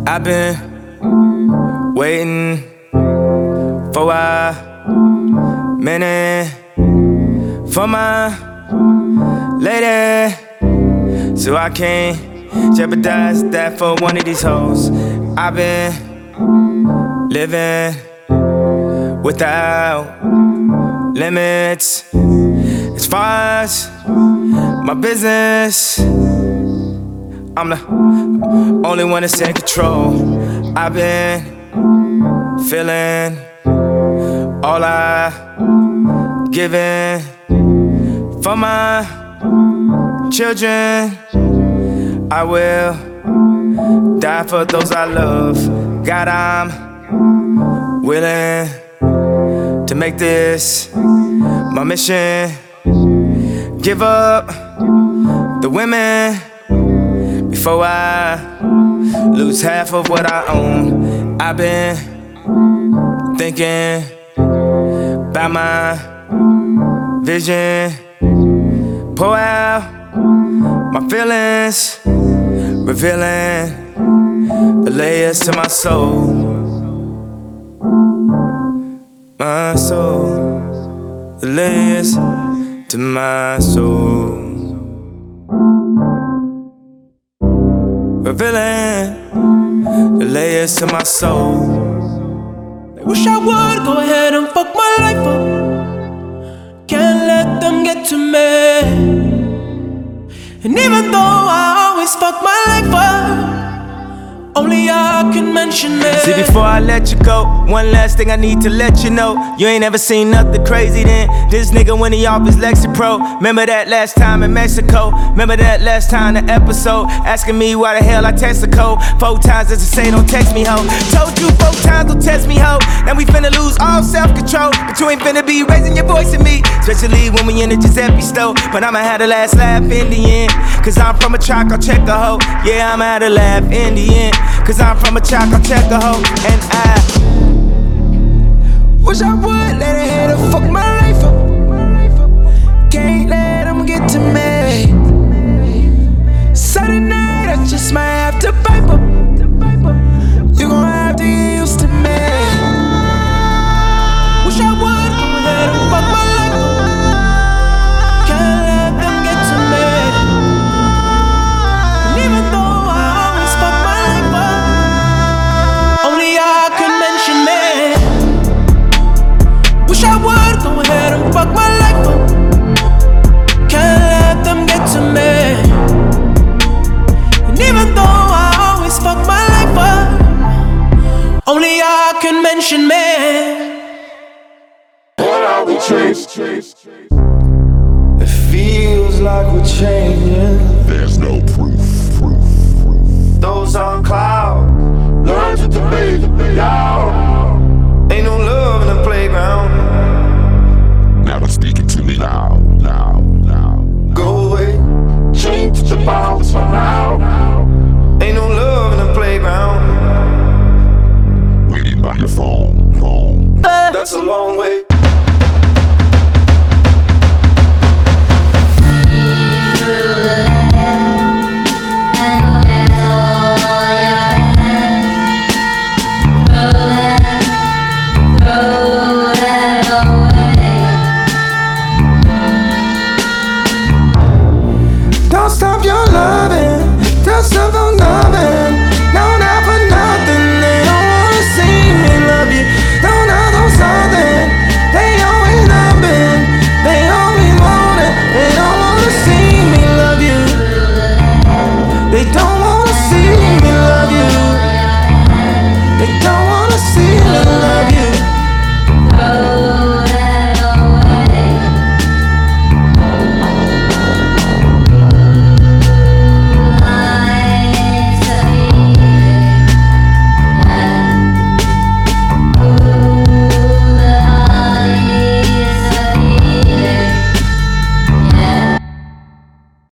I've been waiting for a minute for my lady, so I can't jeopardize that for one of these hoes. I've been living without limits as far as my business. I'm the only one that's in control. I've been feeling all I given for my children. I will die for those I love. God, I'm willing to make this my mission. Give up the women before I lose half of what I own. I've been thinking about my vision, pour out my feelings, revealing the layers to my soul. My soul, the layers to my soul. Revealing the layers to my soul. I wish I would go ahead and fuck my life up. Can't let them get to me. And even though I always fuck my life up, only I can mention it. See, before I let you go, one last thing I need to let you know. You ain't ever seen nothing crazy then. This nigga when he off his Lexi Pro. Remember that last time in Mexico? Remember that last time the episode? Asking me why the hell I text the code 4 times just to say don't text me, ho. Told you 4 times don't text me, ho. Now we finna lose all self-control, but you ain't finna be raising your voice at me, especially when we in the Giuseppe store. But I'ma have the last laugh in the end, cause I'm from a track, I'll check a hoe. Yeah, I'ma have the laugh in the end, cause I'm from a track, I'll check a hoe. And I wish I would let a hater fuck my life up. Can't let them get to me. Saturday night, I just might have to pipe up. You gon' have to get used to me. Wish I would go ahead and fuck my life up. Can't let them get to me. And even though I always fuck my life up, only I can mention me. Wish I would go ahead and fuck my life up. Can't let them get to me. And even though I always fuck my life up, only I can mention me. What are we chasing? It feels like we're changing. There's no proof.